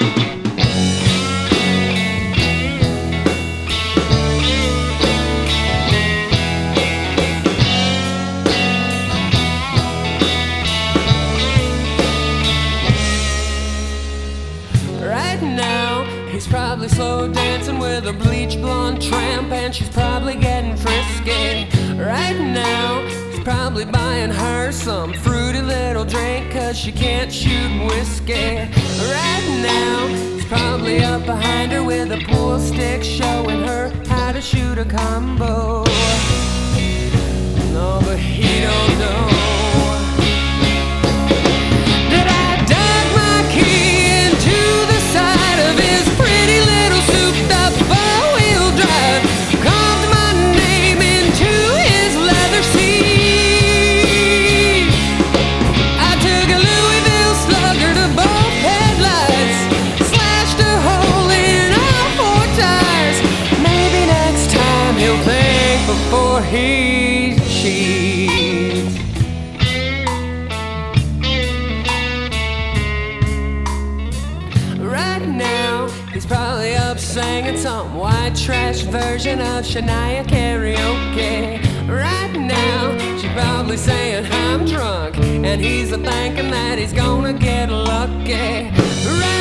He's probably slow dancing with a bleach blonde tramp, and she's probably getting frisky. Right now, he's probably buying her some fruity little drink, 'cause she can't shoot whiskey. Right now, he's probably up behind her with a pool stick, showing her how to shoot a combo. No, but he don't know. Before he cheats. Right now, he's probably up singing some white trash version of Shania karaoke. Right now, she's probably saying I'm drunk, and he's a thinking that he's gonna get lucky. Right